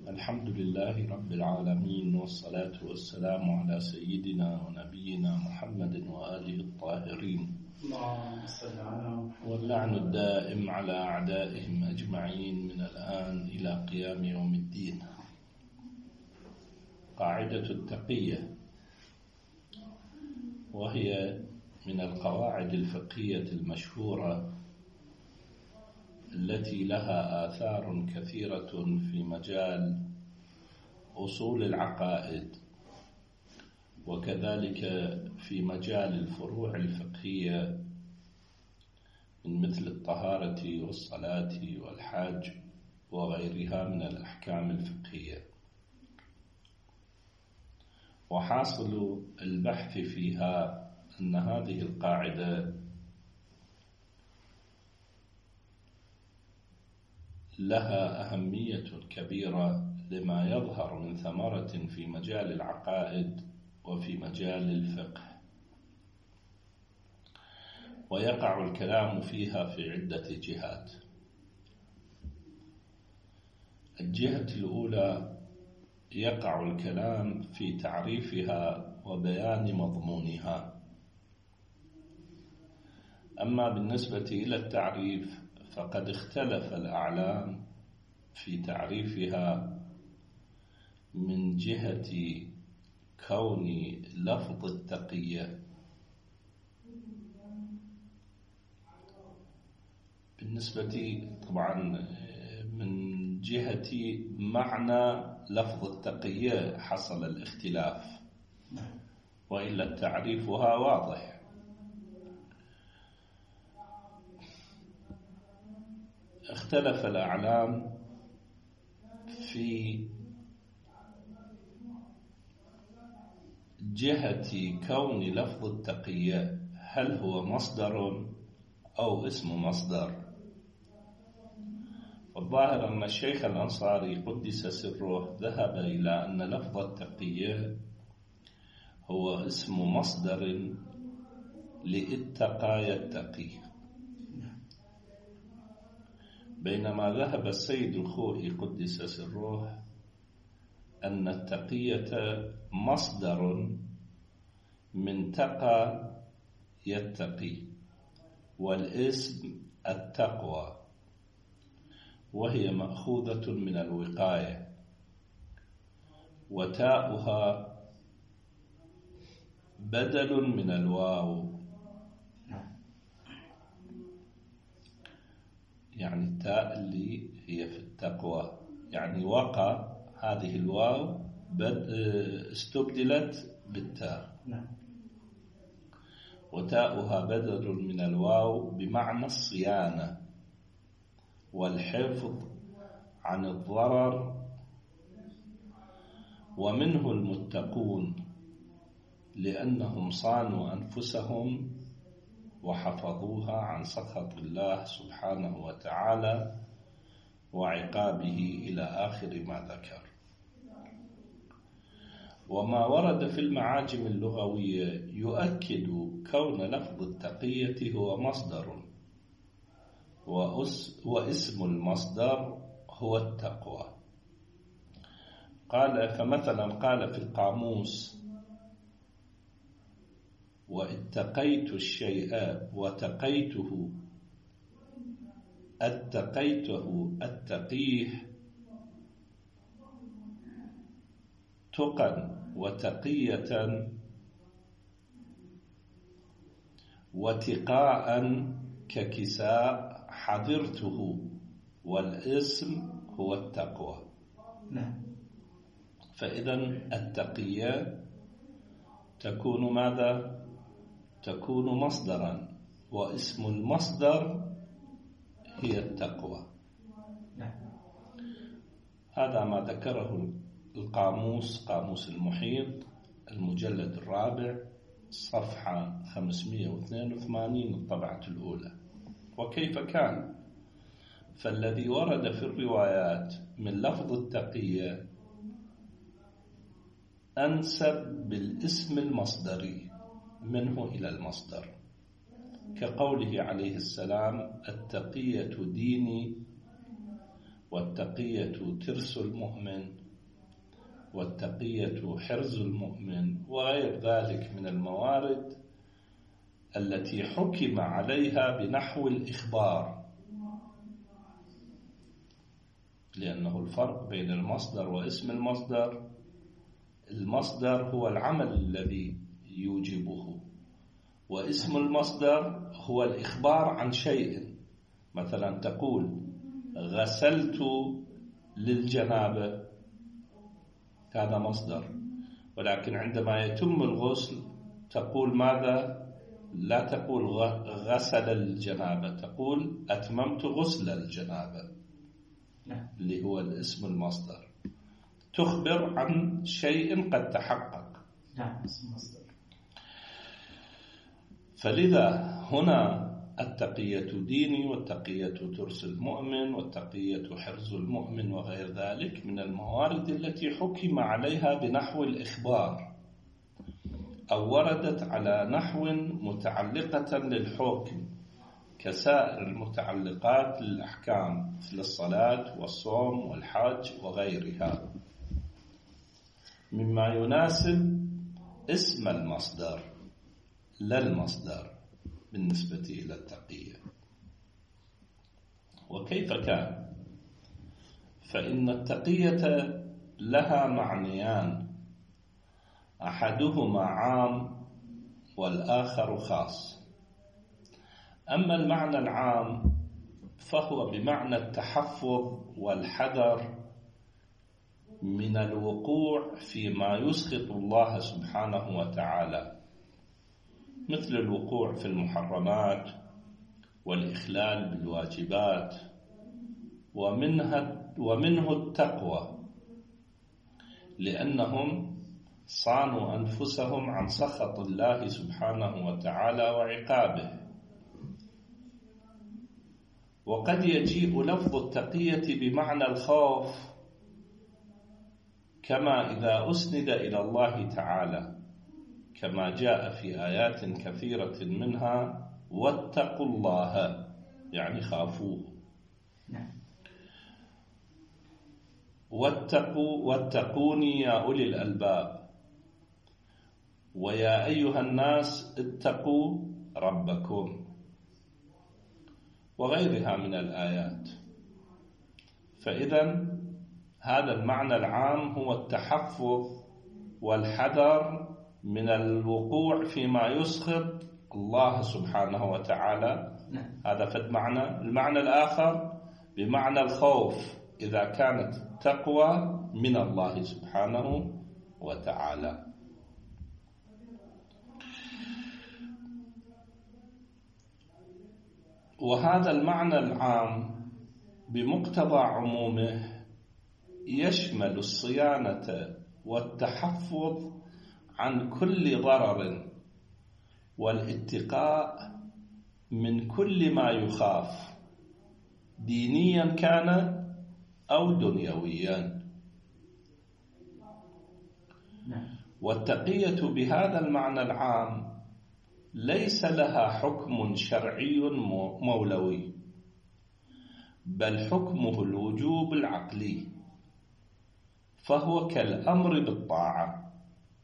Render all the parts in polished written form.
الحمد لله رب العالمين، والصلاة والسلام على سيدنا ونبينا محمد وآله الطاهرين، واللعن الدائم على أعدائهم أجمعين من الآن إلى قيام يوم الدين. قاعدة التقية، وهي من القواعد الفقهية المشهورة التي لها آثار كثيرة في مجال أصول العقائد، وكذلك في مجال الفروع الفقهية من مثل الطهارة والصلاة والحج وغيرها من الأحكام الفقهية. وحاصل البحث فيها أن هذه القاعدة لها أهمية كبيرة لما يظهر من ثمرة في مجال العقائد وفي مجال الفقه، ويقع الكلام فيها في عدة جهات. الجهة الأولى يقع الكلام في تعريفها وبيان مضمونها. أما بالنسبة إلى التعريف فقد اختلف الأعلام في تعريفها من جهة كون لفظ التقية بالنسبة طبعا من جهة معنى لفظ التقية حصل الاختلاف، وإلا تعريفها واضح. اختلف الأعلام في جهة كون لفظ التقية هل هو مصدر أو اسم مصدر. والظاهر أن الشيخ الأنصاري قدس سره ذهب إلى أن لفظ التقية هو اسم مصدر لاتقى يتقي، بينما ذهب السيد الخوئي قدس سره أن التقية مصدر من تقى يتقي، والاسم التقوى، وهي مأخوذة من الوقاية، وتاؤها بدل من الواو، يعني التاء اللي هي في التقوى، يعني وقع هذه الواو استبدلت بالتاء، وتاؤها بدل من الواو بمعنى الصيانة والحفظ عن الضرر. ومنه المتقون لأنهم صانوا أنفسهم وحفظوها عن سخط الله سبحانه وتعالى وعقابه إلى آخر ما ذكر. وما ورد في المعاجم اللغوية يؤكد كون لفظ التقية هو مصدر، واسم المصدر هو التقوى. فمثلا قال في القاموس: واتقيت الشيء وتقيته، التقيه تقا وتقية وتقاء ككساء حذرته، والاسم هو التقوى. فإذا التقية تكون ماذا؟ تكون مصدرا، واسم المصدر هي التقوى. هذا ما ذكره القاموس، قاموس المحيط، المجلد الرابع، صفحة 582، الطبعة الأولى. وكيف كان؟ فالذي ورد في الروايات من لفظ التقية أنسب بالاسم المصدري منه إلى المصدر، كقوله عليه السلام: التقية ديني والتقية ترس المؤمن، والتقية حرز المؤمن، وغير ذلك من الموارد التي حكم عليها بنحو الإخبار، لأنه الفرق بين المصدر واسم المصدر: المصدر هو العمل الذي يوجبه، واسم المصدر هو الإخبار عن شيء. مثلا تقول غسلت للجنابة، هذا مصدر، ولكن عندما يتم الغسل تقول ماذا؟ لا تقول غسل الجنابة، تقول أتممت غسل الجنابة، اللي هو الاسم المصدر، تخبر عن شيء قد تحقق. اسم مصدر. فلذا هنا التقية ديني، والتقية ترس المؤمن، والتقية حرز المؤمن، وغير ذلك من الموارد التي حكم عليها بنحو الإخبار، أو وردت على نحو متعلقة للحكم كسائر المتعلقات للأحكام مثل الصلاة والصوم والحج وغيرها، مما يناسب اسم المصدر لا المصدر بالنسبة إلى التقية. وكيف كان؟ فإن التقية لها معنيان، أحدهما عام والآخر خاص. أما المعنى العام فهو بمعنى التحفظ والحذر من الوقوع فيما يسخط الله سبحانه وتعالى، مثل الوقوع في المحرمات والإخلال بالواجبات، ومنه التقوى، لأنهم صانوا أنفسهم عن سخط الله سبحانه وتعالى وعقابه. وقد يجيء لفظ التقية بمعنى الخوف، كما إذا أسند إلى الله تعالى، كما جاء في آيات كثيرة منها واتقوا الله، يعني خافوه. واتقوني يا أولي الألباب، ويا أيها الناس اتقوا ربكم، وغيرها من الآيات. فإذا هذا المعنى العام هو التحفظ والحذر من الوقوع فيما يسخط الله سبحانه وتعالى، هذا فد معنى. المعنى الآخر بمعنى الخوف، إذا كانت تقوى من الله سبحانه وتعالى. وهذا المعنى العام بمقتضى عمومه يشمل الصيانة والتحفظ عن كل ضرر، والاتقاء من كل ما يخاف، دينيا كان أو دنيويا. والتقية بهذا المعنى العام ليس لها حكم شرعي مولوي، بل حكمه الوجوب العقلي، فهو كالأمر بالطاعة،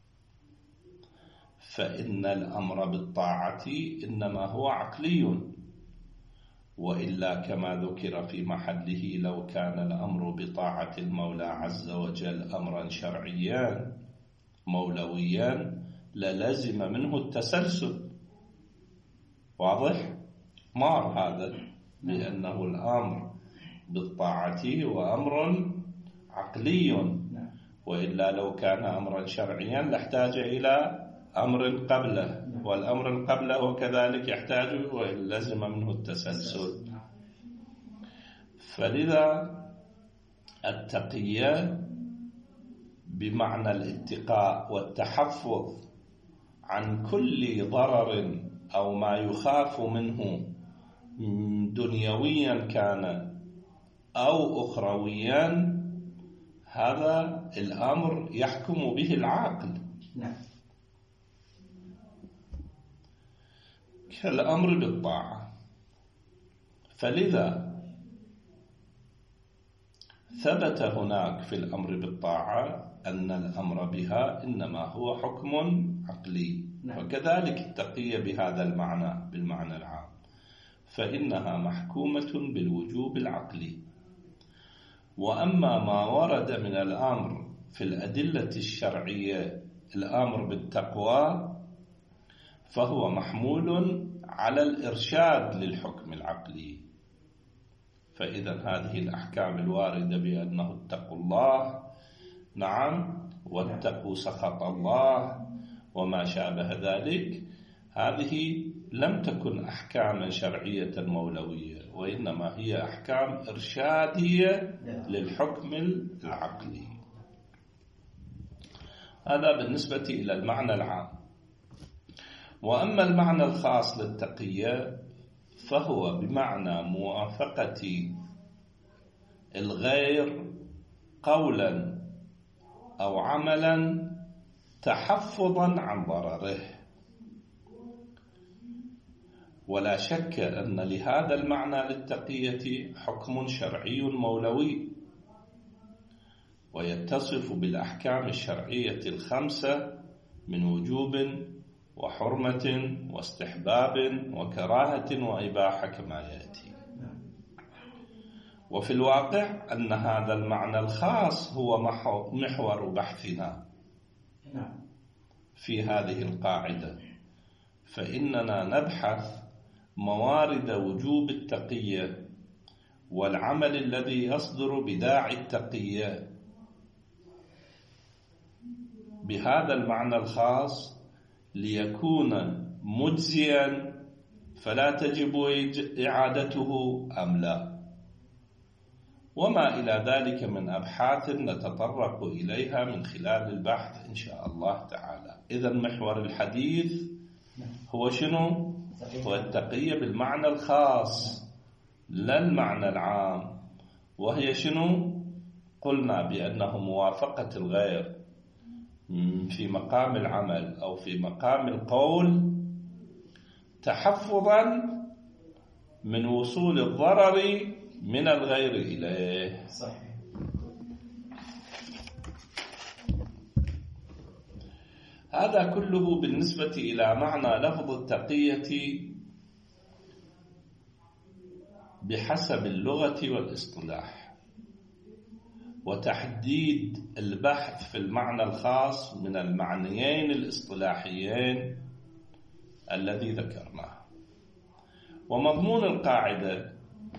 فإن الأمر بالطاعة إنما هو عقلي، وإلا كما ذكر في محله لو كان الأمر بطاعة المولى عز وجل أمرا شرعيا مولويا للزم منه التسلسل. واضح؟ مار هذا، لأنه الأمر بالطاعة هو أمر عقلي، وإلا لو كان أمرا شرعيا لاحتاج إلى أمر قبله، والأمر قبله كذلك يحتاج ولزم منه التسلسل. فلذا التقية بمعنى الاتقاء والتحفظ عن كل ضرر أو ما يخاف منه دنيويا كان أو أخرويا، هذا الأمر يحكم به العقل كالأمر بالطاعة. فلذا ثبت هناك في الأمر بالطاعة أن الأمر بها إنما هو حكم عقلي، وكذلك التقية بهذا المعنى بالمعنى العام، فإنها محكومة بالوجوب العقلي. وأما ما ورد من الأمر في الأدلة الشرعية الأمر بالتقوى فهو محمول على الإرشاد للحكم العقلي. فإذا هذه الأحكام الواردة بأنه اتقوا الله، نعم، واتقوا سخط الله وما شابه ذلك، هذه لم تكن أحكاما شرعية مولوية، وإنما هي أحكام إرشادية للحكم العقلي. هذا بالنسبة إلى المعنى العام. وأما المعنى الخاص للتقية فهو بمعنى موافقة الغير قولا أو عملا تحفظا عن ضرره. ولا شك أن لهذا المعنى للتقية حكم شرعي مولوي، ويتصف بالأحكام الشرعية الخمسة من وجوب وحرمة واستحباب وكراهة وإباحة كما يأتي. وفي الواقع أن هذا المعنى الخاص هو محور بحثنا في هذه القاعدة، فإننا نبحث موارد وجوب التقية والعمل الذي يصدر بداعي التقية بهذا المعنى الخاص ليكون مجزيا فلا تجب إعادته أم لا، وما إلى ذلك من أبحاث نتطرق إليها من خلال البحث إن شاء الله تعالى. إذن محور الحديث هو شنو؟ هو التقية بالمعنى الخاص لا المعنى العام، وهي شنو؟ قلنا بأنه موافقة الغير في مقام العمل أو في مقام القول تحفظا من وصول الضرر من الغير إليه. صحيح. هذا كله بالنسبة إلى معنى لفظ التقية بحسب اللغة والاصطلاح، وتحديد البحث في المعنى الخاص من المعنيين الاصطلاحيين الذي ذكرناه. ومضمون القاعدة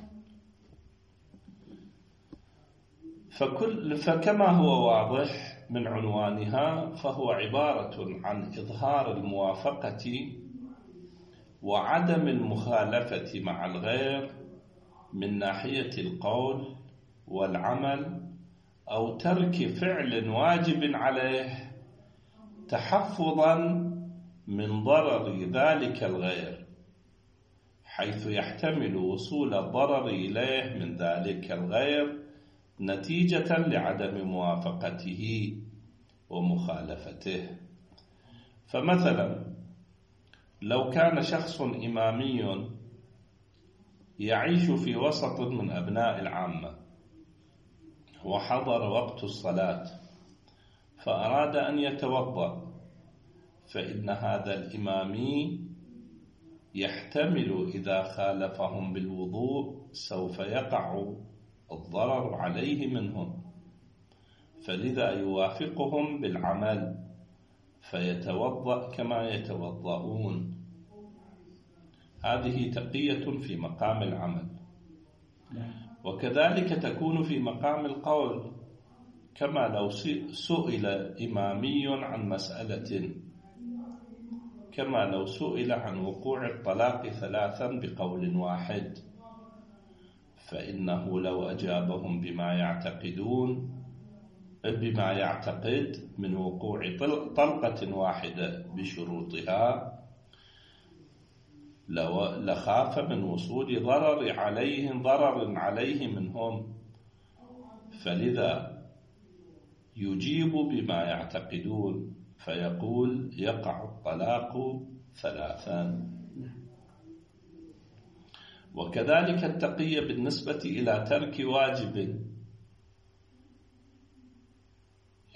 فكما هو واضح من عنوانها فهو عبارة عن إظهار الموافقة وعدم المخالفة مع الغير من ناحية القول والعمل أو ترك فعل واجب عليه تحفظا من ضرر ذلك الغير، حيث يحتمل وصول الضرر إليه من ذلك الغير نتيجة لعدم موافقته ومخالفته. فمثلا لو كان شخص إمامي يعيش في وسط من أبناء العامة وحضر وقت الصلاة فأراد أن يتوضأ، فإن هذا الإمامي يحتمل إذا خالفهم بالوضوء سوف يقع الضرر عليه منهم، فلذا يوافقهم بالعمل فيتوضأ كما يتوضؤون. هذه تقية في مقام العمل. وكذلك تكون في مقام القول، كما لو سئل إمامي عن مسألة، كما لو سئل عن وقوع الطلاق 3 بقول واحد، فإنه لو أجابهم بما يعتقد من وقوع طلقة واحدة بشروطها لخاف من وصول ضرر عليه منهم، فلذا يجيب بما يعتقدون فيقول يقع الطلاق 3. وكذلك التقية بالنسبة إلى ترك واجب،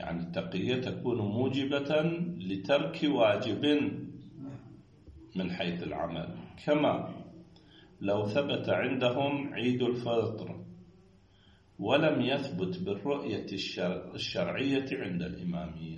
يعني التقية تكون موجبة لترك واجب من حيث العمل، كما لو ثبت عندهم عيد الفطر ولم يثبت بالرؤية الشرعية عند الإمامية،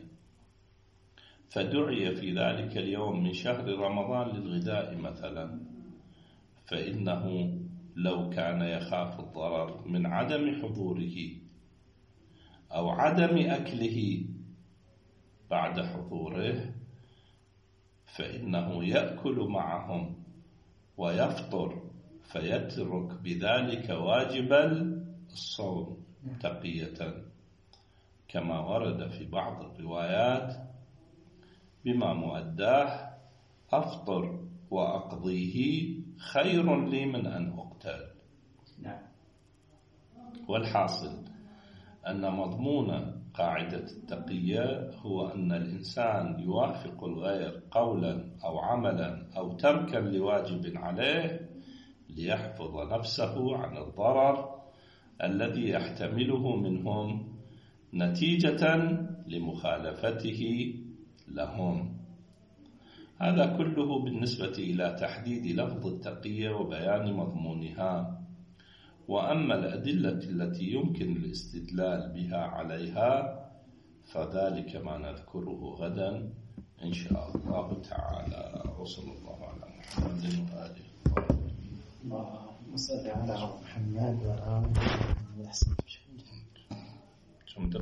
فدعي في ذلك اليوم من شهر رمضان للغداء مثلا، فإنه لو كان يخاف الضرر من عدم حضوره أو عدم أكله بعد حضوره، فإنه يأكل معهم ويفطر، فيترك بذلك واجب الصوم تقية، كما ورد في بعض الروايات بما مؤداه: أفطر وأقضيه خير لي من أن أقتل. والحاصل أن مضمون قاعدة التقية هو أن الإنسان يوافق الغير قولا أو عملا أو تركا لواجب عليه ليحفظ نفسه عن الضرر الذي يحتمله منهم نتيجة لمخالفته لهم. هذا كله بالنسبة إلى تحديد لفظ التقية وبيان مضمونها. وأما الأدلة التي يمكن الاستدلال بها عليها فذلك ما نذكره غدا إن شاء الله تعالى. وصلى الله على محمد وآله. اللهم صل على محمد وآله وصحبه.